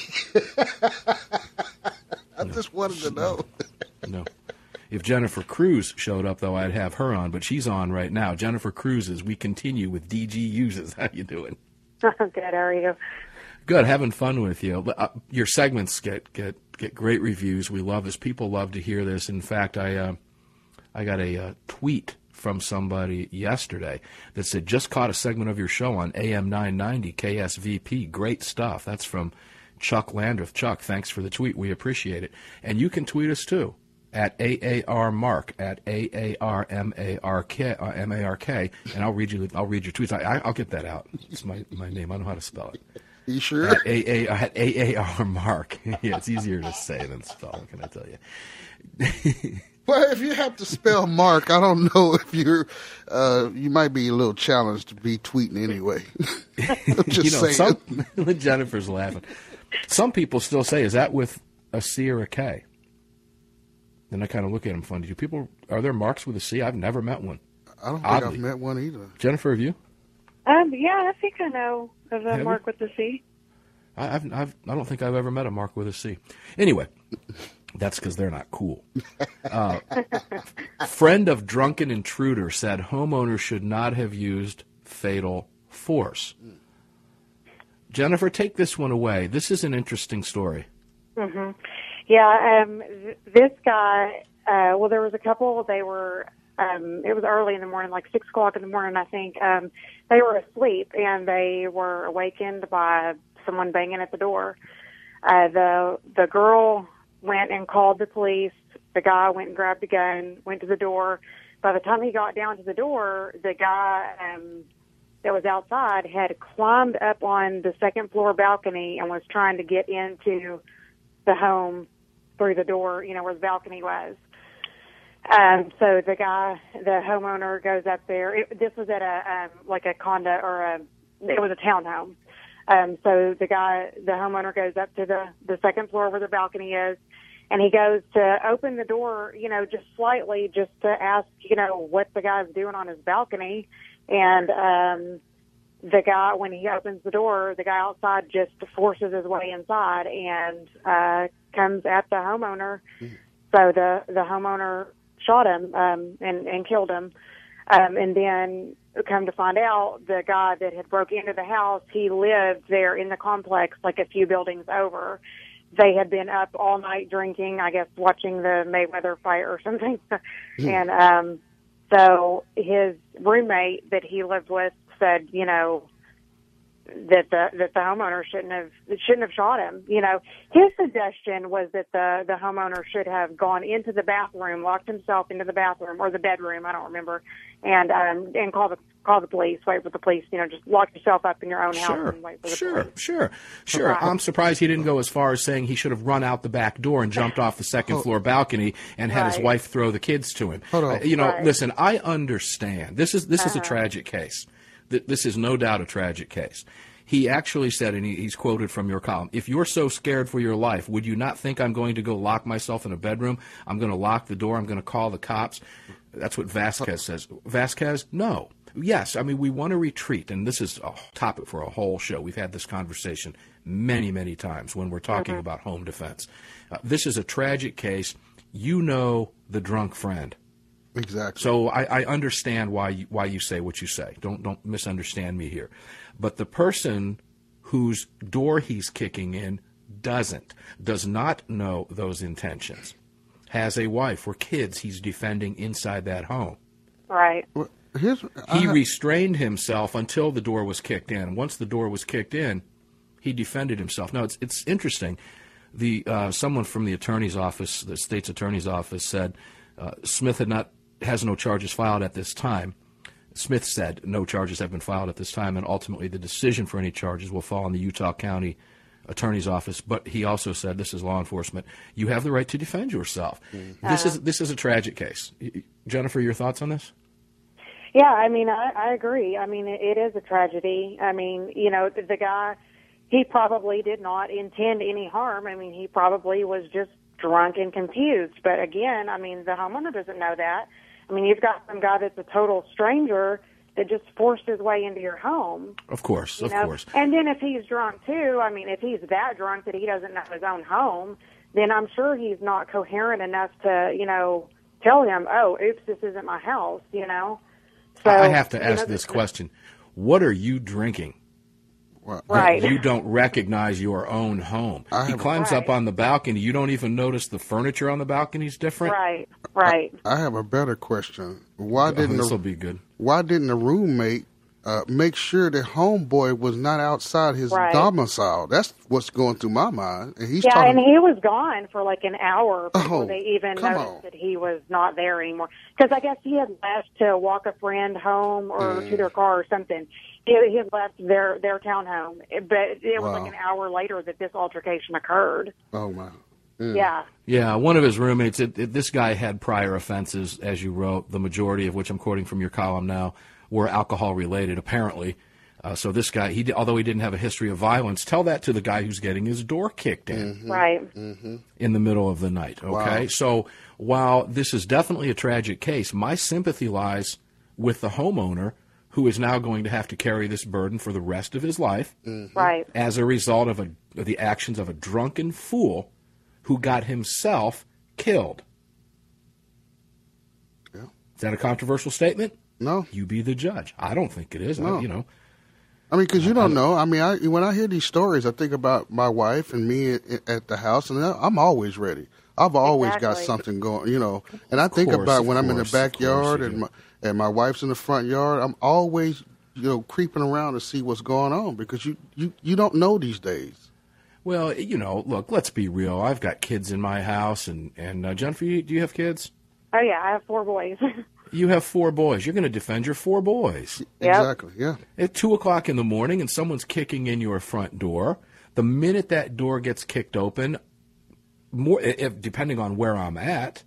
I no. just wanted to know. No. If Jennifer Cruz showed up, though, I'd have her on. But she's on right now. Jennifer Cruz, as we continue with D G Uses. How you doing? I'm good. How are you? Good. Having fun with you. Uh, your segments get, get get great reviews. We love this. People love to hear this. In fact, I uh, I got a uh, tweet from somebody yesterday that said, just caught a segment of your show on A M nine ninety K S V P. Great stuff. That's from Chuck Landreth. Chuck, thanks for the tweet. We appreciate it. And you can tweet us, too, at A A R Mark, at A A R M A R K, uh, M A R K, and I'll read you. I'll read your tweets. I, I'll get that out. It's my, my name. I know how to spell it. You sure? At A A, at A A R Mark. Yeah, it's easier to say than spell. What can I tell you? Well, if you have to spell Mark, I don't know if you're. Uh, you might be a little challenged to be tweeting anyway. I'm just you know, saying. Some, Jennifer's laughing. Some people still say, "Is that with a C or a K?" Then I kind of look at them funny. Do people, are there Marks with a C? I've never met one. I don't think Oddly. I've met one either. Jennifer, have you? Um, yeah, I think I know of a Have Mark you? with the C. I, I've, I've, I don't think I've ever met a Mark with a C. Anyway, that's because they're not cool. Uh, friend of drunken intruder said homeowner should not have used fatal force. Jennifer, take this one away. This is an interesting story. hmm Yeah, um, th- this guy, uh, well, there was a couple, they were, um, it was early in the morning, like six o'clock in the morning, I think. Um, they were asleep, and they were awakened by someone banging at the door. Uh, the, the girl went and called the police. The guy went and grabbed a gun, went to the door. By the time he got down to the door, the guy, um, that was outside had climbed up on the second floor balcony and was trying to get into the home through the door, you know, where the balcony was. Um, so the guy, the homeowner goes up there. It, this was at a, um, like a condo or a, it was a townhome. Um, so the guy, the homeowner goes up to the, the second floor where the balcony is, and he goes to open the door, you know, just slightly just to ask, you know, what the guy's doing on his balcony. And, um, the guy, when he opens the door, the guy outside just forces his way inside and, uh, comes at the homeowner. Mm-hmm. So the, the homeowner shot him, um, and, and killed him. Um, and then come to find out, the guy that had broke into the house, he lived there in the complex, like a few buildings over. They had been up all night drinking, I guess, watching the Mayweather fight or something. Mm-hmm. And, um, so his roommate that he lived with said, you know, that the that the homeowner shouldn't have shouldn't have shot him. You know, his suggestion was that the the homeowner should have gone into the bathroom, locked himself into the bathroom or the bedroom, I don't remember, and um and call the call the police, wait for the police. You know, just lock yourself up in your own house Sure, and wait for the sure, police. sure, sure. Right. I'm surprised he didn't go as far as saying he should have run out the back door and jumped off the second floor balcony and had his Right. wife throw the kids to him. Hold on. Uh, you know, Right. listen, I understand. This is this is a Uh-huh. tragic case. Th- This is no doubt a tragic case. He actually said, and he, he's quoted from your column, if you're so scared for your life, would you not think I'm going to go lock myself in a bedroom? I'm going to lock the door. I'm going to call the cops. That's what Vasquez says. Vasquez, no. Yes, I mean, we want to retreat, and this is a topic for a whole show. We've had this conversation many, many times when we're talking Mhm. about home defense. Uh, this is a tragic case. You know the drunk friend. Exactly. So I, I understand why you, why you say what you say. Don't don't misunderstand me here. But the person whose door he's kicking in doesn't, does not know those intentions, has a wife or kids he's defending inside that home. Right. Well, here's, He I, restrained himself until the door was kicked in. Once the door was kicked in, he defended himself. Now, it's it's interesting. The uh, someone from the attorney's office, the state's attorney's office, said uh, Smith had not has no charges filed at this time. Smith said no charges have been filed at this time, and ultimately the decision for any charges will fall on the Utah County Attorney's Office. But he also said, this is law enforcement, you have the right to defend yourself. Mm-hmm. This is this is a tragic case. Jennifer, your thoughts on this? Yeah, I mean, I, I agree. I mean, it, it is a tragedy. I mean, you know, the, the guy, he probably did not intend any harm. I mean, he probably was just drunk and confused. But again, I mean, the homeowner doesn't know that. I mean, you've got some guy that's a total stranger that just forced his way into your home. Of course, You of know? course. And then if he's drunk too, I mean, if he's that drunk that he doesn't know his own home, then I'm sure he's not coherent enough to, you know, tell him, oh, oops, this isn't my house, you know. So, I have to you ask know, this question. What are you drinking? Right. You don't recognize your own home. He climbs up Right. on the balcony. You don't even notice the furniture on the balcony is different. Right, right. I have a better question. Why Oh, didn't this the, will be good. Why didn't the roommate uh, make sure that homeboy was not outside his Right. domicile. That's what's going through my mind. And he's yeah, talking. and he was gone for like an hour before Oh, they even come noticed on. that he was not there anymore. Because I guess he had left to walk a friend home or Mm. to their car or something. He, he had left their their townhome, but it was Wow. like an hour later that this altercation occurred. Oh my. Yeah. Yeah, one of his roommates, it, it, this guy had prior offenses, as you wrote, the majority of which I'm quoting from your column now, were alcohol-related, apparently. Uh, so this guy, he, although he didn't have a history of violence, tell that to the guy who's getting his door kicked in. Mm-hmm. Right. In the middle of the night, okay? Wow. So while this is definitely a tragic case, my sympathy lies with the homeowner who is now going to have to carry this burden for the rest of his life Right. as a result of, a, of the actions of a drunken fool who got himself killed. Yeah. Is that a controversial statement? No. You be the judge. I don't think it is. No. I, you know, I mean, because you don't know. I mean, I, when I hear these stories, I think about my wife and me at, at the house, and I'm always ready. I've always got Exactly. something going, you know. And I think course, about of when I'm in the course, of course backyard you and do. my, and my wife's in the front yard, I'm always, you know, creeping around to see what's going on because you, you, you don't know these days. well, you know, look, let's be real. I've got kids in my house, and, and uh, Jennifer, you, do you have kids? Oh yeah, I have four boys. You have four boys. You're going to defend your four boys. Yep. Exactly, yeah. At two o'clock in the morning and someone's kicking in your front door, the minute that door gets kicked open, more if, depending on where I'm at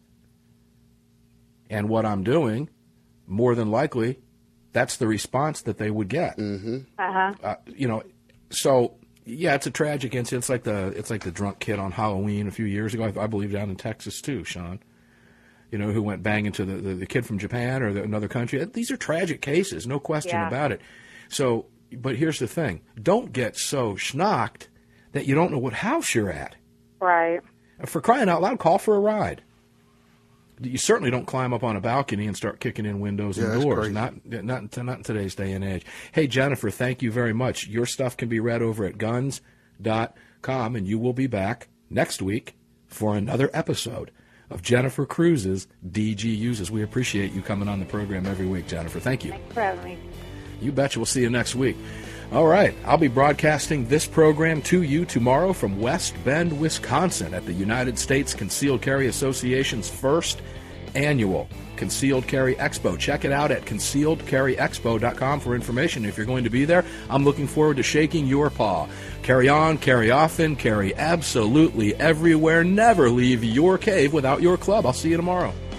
and what I'm doing, more than likely, that's the response that they would get. Mm-hmm. Uh-huh. Uh, you know, so yeah, it's a tragic incident. It's like the it's like the drunk kid on Halloween a few years ago. I, I believe down in Texas too, Sean. You know, who went bang into the, the, the kid from Japan or the, another country. These are tragic cases, no question Yeah. about it. So, but here's the thing. Don't get so schnocked that you don't know what house you're at. Right. For crying out loud, call for a ride. You certainly don't climb up on a balcony and start kicking in windows Yeah, and that's doors. crazy. Not, not, not in today's day and age. Hey, Jennifer, thank you very much. Your stuff can be read over at guns dot com, and you will be back next week for another episode of Jennifer Cruz's D G Uses. We appreciate you coming on the program every week, Jennifer. Thank you. Thanks for having me. You betcha. We'll see you next week. All right. I'll be broadcasting this program to you tomorrow from West Bend, Wisconsin at the United States Concealed Carry Association's first annual Concealed Carry Expo. Check it out at concealed carry expo dot com for information. If you're going to be there, I'm looking forward to shaking your paw. Carry on, carry often, carry absolutely everywhere. Never leave your cave without your club. I'll see you tomorrow.